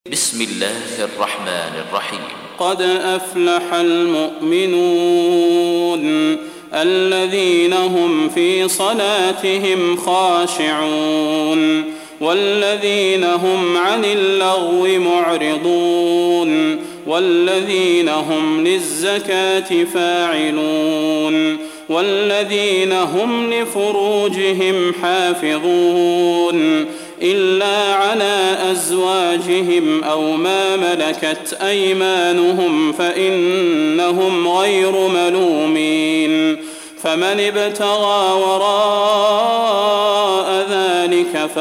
بسم الله الرحمن الرحيم. قد أفلح المؤمنون الذين هم في صلاتهم خاشعون والذين هم عن اللغو معرضون والذين هم للزكاة فاعلون والذين هم لفروجهم حافظون إلا على أزواجهم أو ما ملكت أيمانهم فإنهم غير ملومين فمن ابتغى وراء ذلك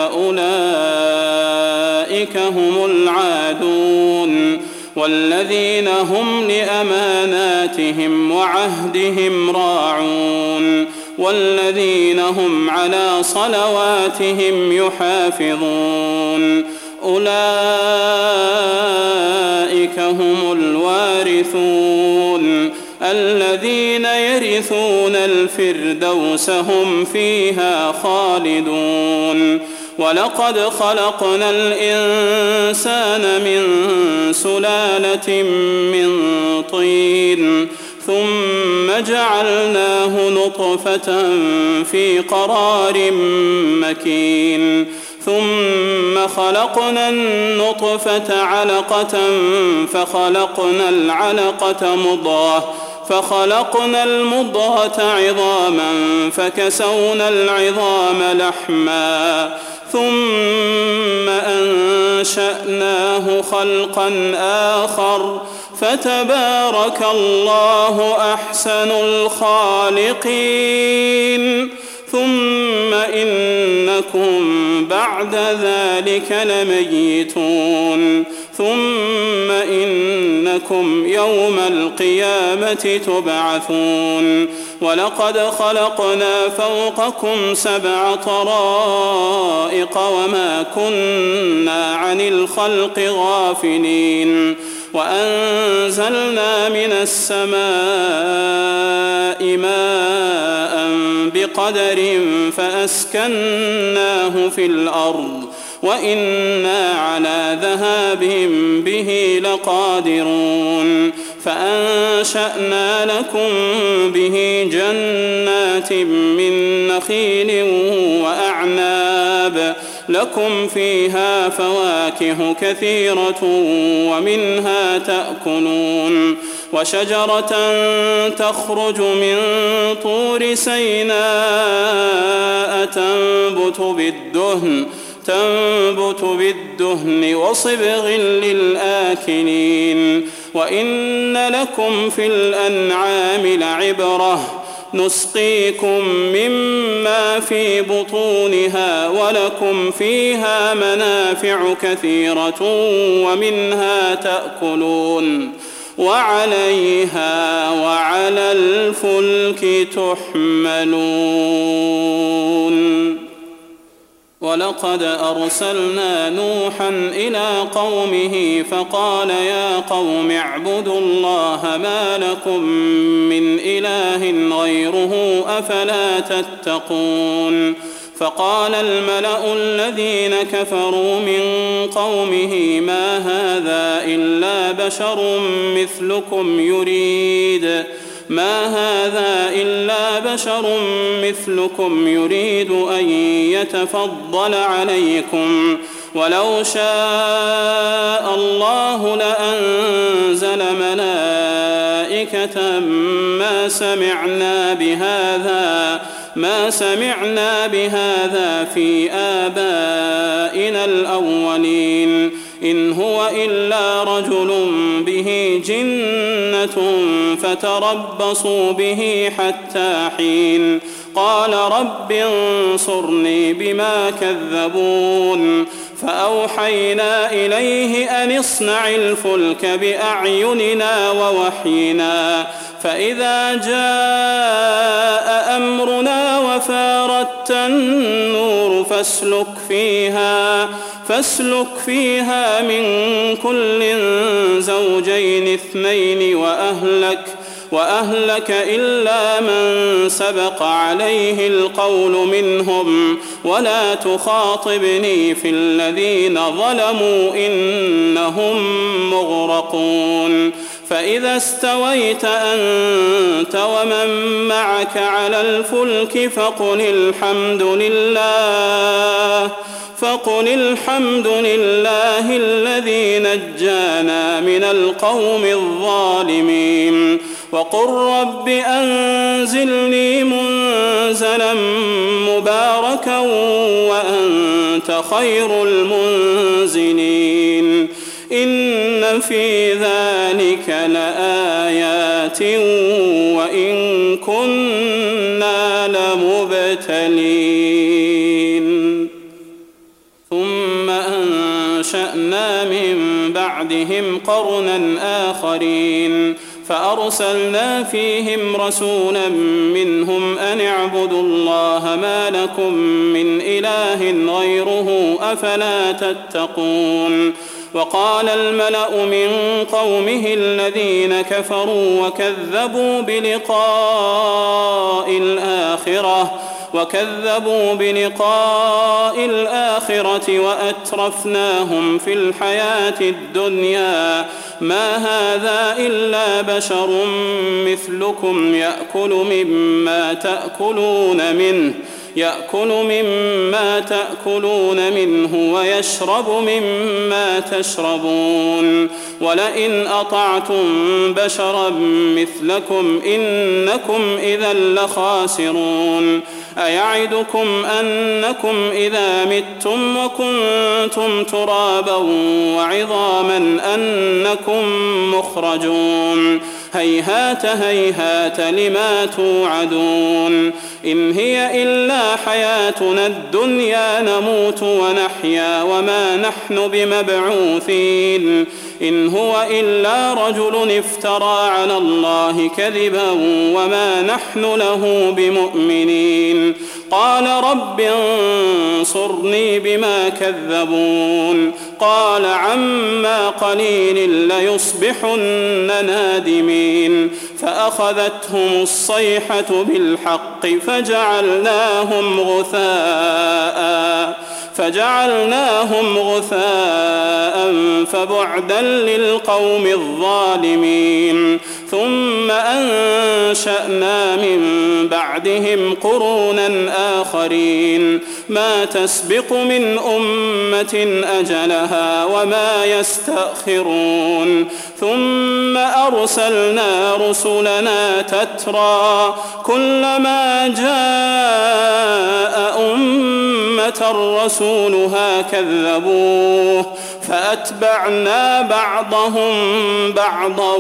فأولئك هم العادون والذين هم لأماناتهم وعهدهم راعون والذين هم على صلواتهم يحافظون أولئك هم الوارثون الذين يرثون الفردوس هم فيها خالدون ولقد خلقنا الإنسان من سلالة من طين ثم جعلناه نطفة في قرار مكين ثم خلقنا النطفة علقة فخلقنا المضغة عظاما فكسونا العظام لحما ثم أنشأناه خلقا آخر فتبارك الله أحسن الخالقين ثم إنكم بعد ذلك لميتون ثم إنكم يوم القيامة تبعثون ولقد خلقنا فوقكم 7 طرائق وما كنا عن الخلق غافلين وأنزلنا من السماء ماء بقدر فأسكناه في الأرض وإنا على ذهاب به لقادرون فأنشأنا لكم به جنات من نخيل وأعناب لكم فيها فواكه كثيرة ومنها تأكلون وشجرة تخرج من طور سيناء تنبت بالدهن وصبغ للآكلين وإن لكم في الأنعام لعبرة نسقيكم مما في بطونها ولكم فيها منافع كثيرة ومنها تأكلون وعليها وعلى الفلك تحملون ولقد أرسلنا نوحا إلى قومه فقال يا قوم اعبدوا الله ما لكم من إله غيره أفلا تتقون فقال الملأ الذين كفروا من قومه ما هذا إلا بشر مثلكم يريد أن يتفضل عليكم ولو شاء الله لأنزل ملائكة ما سمعنا بهذا في آبائنا الأولين إن هو إلا رجل به جنة فتربصوا به حتى حين قال رب انصرني بما كذبون فأوحينا إليه أن اصنع الفلك بأعيننا ووحينا فإذا جاء أمرنا وفاردت النور فاسلك فيها من كل زوجين 2 وأهلك إلا من سبق عليه القول منهم ولا تخاطبني في الذين ظلموا إنهم مغرقون فإذا استويت أنت ومن معك على الفلك فقل الحمد لله الذي نجانا من القوم الظالمين وقل رب أنزلني منزلا مباركا وأنت خير المنزلين إن في ذلك لآيات وإن كنا لمبتلين ثم أنشأنا من بعدهم قرنا آخرين فأرسلنا فيهم رسولا منهم أن اعبدوا الله ما لكم من إله غيره أفلا تتقون وقال الملأ من قومه الذين كفروا وكذبوا بلقاء الآخرة وأترفناهم في الحياة الدنيا ما هذا إلا بشر مثلكم يأكل مما تأكلون منه ويشرب مما تشربون ولئن أطعتم بشرا مثلكم إنكم إذا لخاسرون أيعدكم أنكم إذا متم وكنتم ترابا وعظاما أنكم مخرجون هيهات هيهات لما توعدون إن هي إلا حياتنا الدنيا نموت ونحيا وما نحن بمبعوثين إن هو إلا رجل افترى على الله كذبا وما نحن له بمؤمنين قال رب انصرني بما كذبون قال عما قليل ليصبحن نادمين فأخذتهم الصيحة بالحق فجعلناهم غثاء فبعدا للقوم الظالمين ثم أنشأنا من بعدهم قرونا آخرين ما تسبق من أمة أجلها وما يستأخرون ثم أرسلنا رسلنا تترى كلما جاء أمة رسولها كذبوه فأتبعنا بعضهم بعضا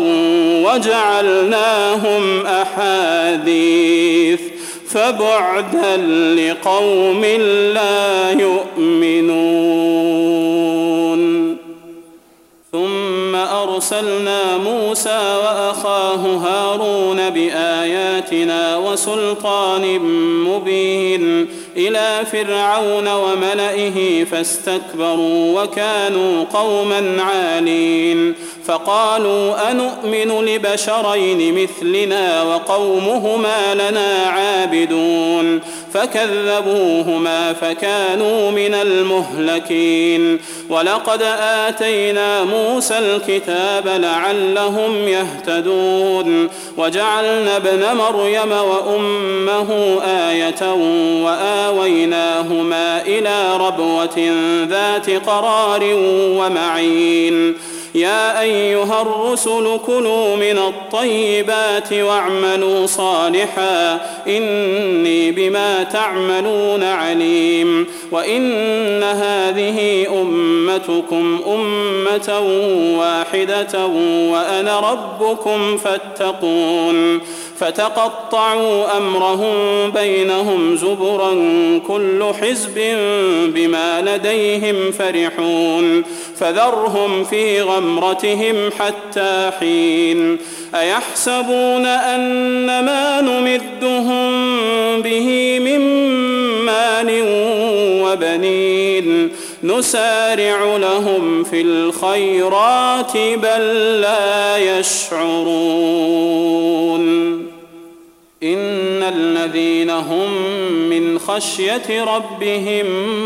وجعلناهم أحاديث فبعدا لقوم لا يؤمنون ثم أرسلنا موسى وأخاه هارون بآياتنا وسلطان مبين إلى فرعون وملئه فاستكبروا وكانوا قوما عالين فقالوا أنؤمن لبشرين مثلنا وقومهما لنا عابدون فكذبوهما فكانوا من المهلكين ولقد آتينا موسى الكتاب لعلهم يهتدون وجعلنا ابن مريم وأمه آية وآويناهما إلى ربوة ذات قرار ومعين يا أيها الرسل كلوا من الطيبات واعملوا صالحا إني بما تعملون عليم وإن هذه أمتكم أمة واحدة وأنا ربكم فاتقون فتقطعوا أمرهم بينهم زبرا كل حزب بما لديهم فرحون فذرهم في غمرتهم حتى حين أيحسبون أن ما نمدهم به من مال وبنين نسارع لهم في الخيرات بل لا يشعرون إن الذين هم من خشية ربهم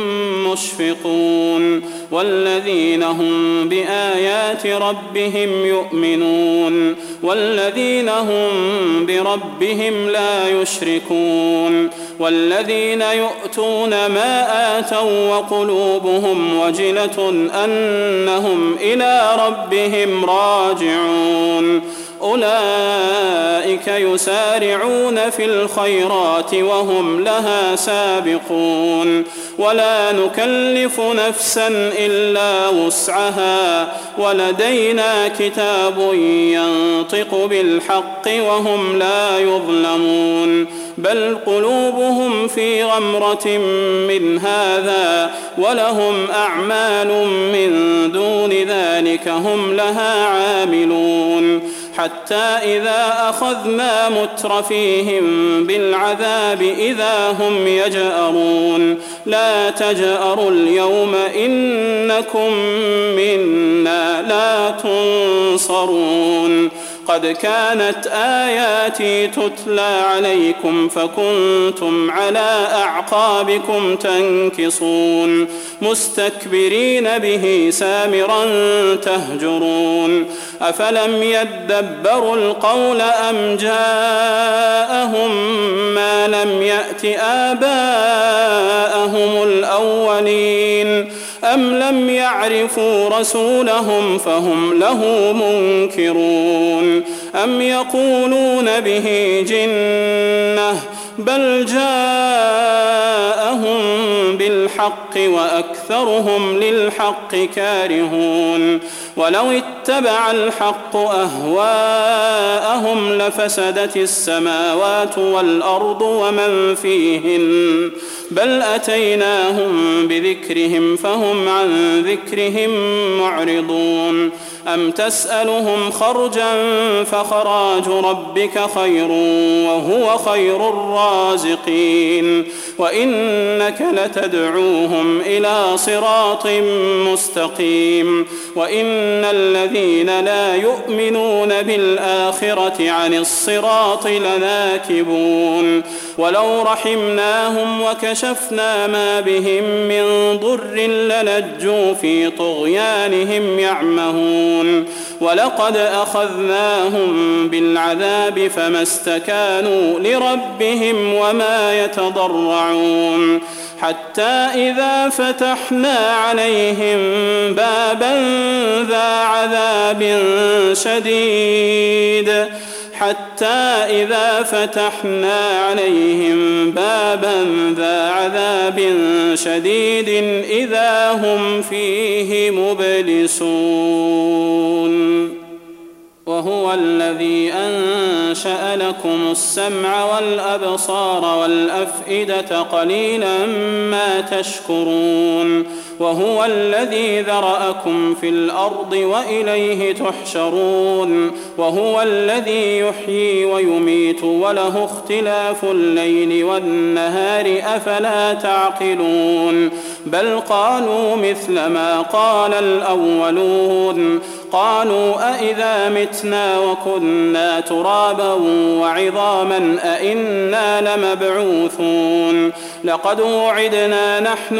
مشفقون والذين هم بآيات ربهم يؤمنون والذين هم بربهم لا يشركون والذين يؤتون ما آتوا وقلوبهم وجلة أنهم إلى ربهم راجعون أولئك يسارعون في الخيرات وهم لها سابقون ولا نكلف نفسا إلا وسعها ولدينا كتاب ينطق بالحق وهم لا يظلمون بل قلوبهم في غمرة من هذا ولهم أعمال من دون ذلك هم لها عاملون حتى إذا أخذنا مترفيهم بالعذاب إذا هم يجأرون لا تجأروا اليوم إنكم منا لا تنصرون قد كانت آياتي تتلى عليكم فكنتم على أعقابكم تنكصون مستكبرين به سامرا تهجرون أفلم يدبروا القول أم جاءهم ما لم يأت آباءهم الأولين أم لم يعرفوا رسولهم فهم له منكرون أم يقولون به جنة بل جاءهم بالحق وأكثرهم للحق كارهون ولو اتبع الحق أهواءهم لفسدت السماوات والأرض ومن فيهن بل أتيناهم بذكرهم فهم عن ذكرهم معرضون أم تسألهم خرجا فخراج ربك خير وهو خير الرازقين وإنك لتدعوهم إلى صراط مستقيم وإن الذين لا يؤمنون بالآخرة عن الصراط لناكبون ولو رحمناهم وكشفنا ما بهم من ضر للجوا في طغيانهم يعمهون ولقد أخذناهم بالعذاب فما استكانوا لربهم وما يتضرعون حتى إذا فتحنا عليهم بابا ذا عذاب شديد إذا هم فيه مبلسون وهو الذي أنشأ لكم السمع والأبصار والأفئدة قليلا ما تشكرون وهو الذي ذرأكم في الأرض وإليه تحشرون وهو الذي يحيي ويميت وله اختلاف الليل والنهار أفلا تعقلون بل قالوا مثل ما قال الأولون قالوا أئذا متنا وكنا ترابا وعظاما أئنا لمبعوثون لقد وعدنا نحن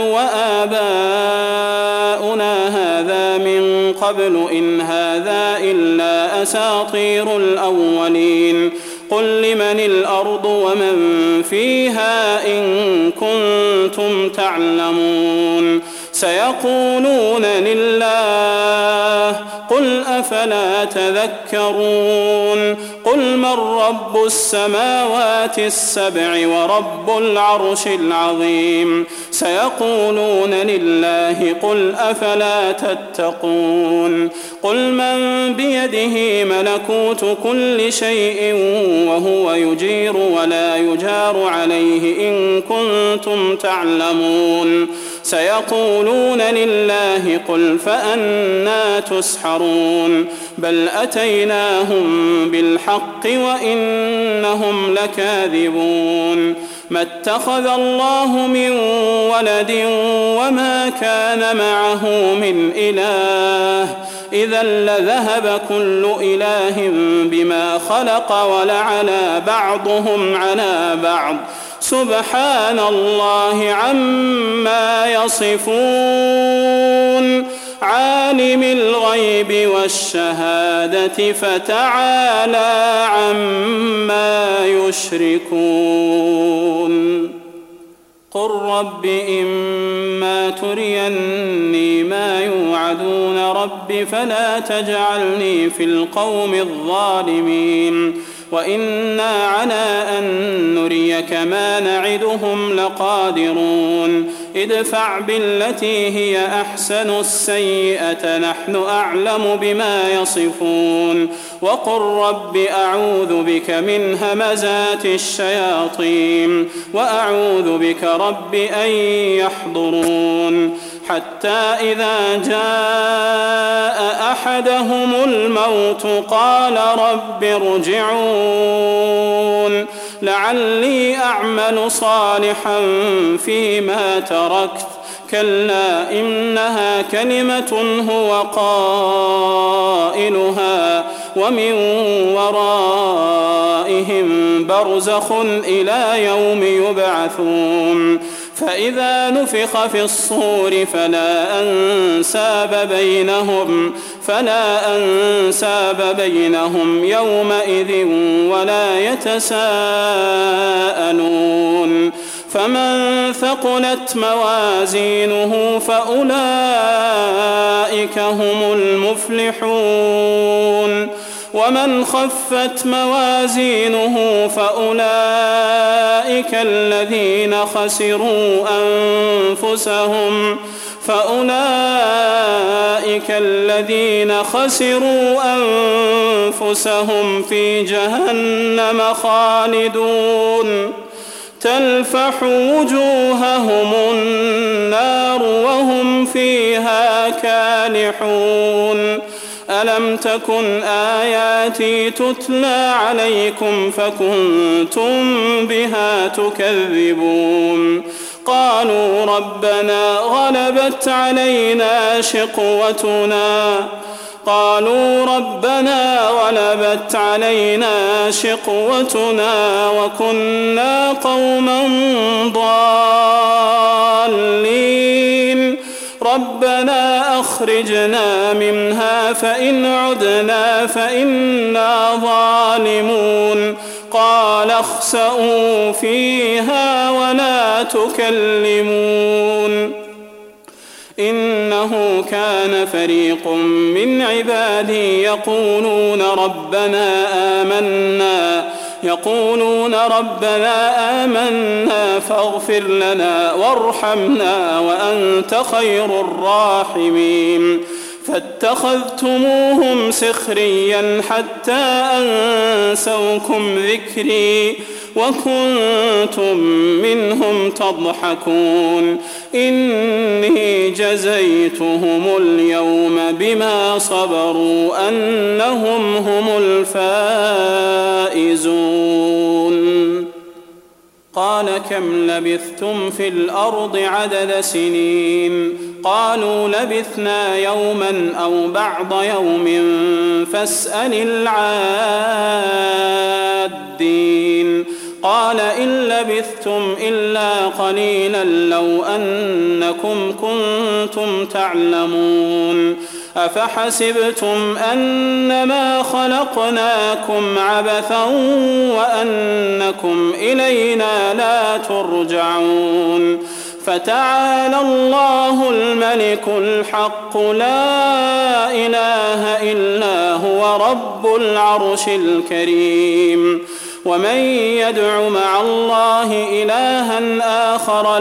وآباؤنا هذا من قبل إن هذا إلا أساطير الأولين قل لمن الأرض ومن فيها إن كنتم تعلمون سيقولون لله قل أفلا تذكرون قل من رب السماوات السبع ورب العرش العظيم سيقولون لله قل أفلا تتقون قل من بيده ملكوت كل شيء وهو يجير ولا يجار عليه إن كنتم تعلمون سيقولون لله قل فأنى تسحرون بل أتيناهم بالحق وإنهم لكاذبون ما اتخذ الله من ولد وما كان معه من إله إذا لذهب كل إله بما خلق ولعلى بعضهم على بعض سبحان الله عما يصفون عالم الغيب والشهادة فتعالى عما يشركون قل رب إما تريني ما يوعدون رب فلا تجعلني في القوم الظالمين وإنا على أن نريك ما نعدهم لقادرون ادفع بالتي هي أحسن السيئة نحن أعلم بما يصفون وقل رب أعوذ بك من همزات الشياطين وأعوذ بك رب أن يحضرون حتى إذا جاء أحدهم الموت قال رب ارجعون لعلي أعمل صالحا فيما تركت كلا إنها كلمة هو قائلها ومن ورائهم برزخ إلى يوم يبعثون فإذا نفخ في الصور فلا أنساب بينهم يومئذ ولا يتساءلون فمن ثقلت موازينه فأولئك هم المفلحون ومن خفت موازينه فأولئك الذين خسروا أنفسهم في جهنم خالدون تلفح وجوههم النار وهم فيها كالحون ألم تكن آياتي تتلى عليكم فكنتم بها تكذبون قالوا ربنا غلبت علينا شقوتنا وكنا قوما ضالين ربنا أخرجنا منها فإن عدنا فإنا ظالمون قال اخسئوا فيها ولا تكلمون إنه كان فريق من عبادي يقولون ربنا آمنا فاغفر لنا وارحمنا وأنت خير الراحمين فاتخذتموهم سخريا حتى أنسوكم ذكري وكنتم منهم تضحكون إني جزيتهم اليوم بما صبروا أنهم هم الفائزون قال كم لبثتم في الأرض عدد سنين قالوا لبثنا يوما أو بعض يوم فاسأل العادين قال إن لبثتم إلا قليلا لو أنكم كنتم تعلمون أفحسبتم أنما خلقناكم عبثا وأنكم إلينا لا ترجعون فتعالى الله الملك الحق لا إله إلا هو رب العرش الكريم ومن يدع مع الله إلها آخر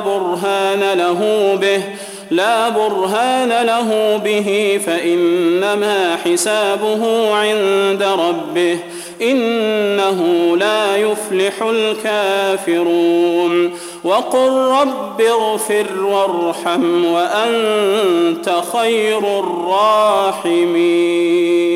لا برهان له به فإنما حسابه عند ربه إنه لا يفلح الكافرون وقل رب اغفر وارحم وأنت خير الراحمين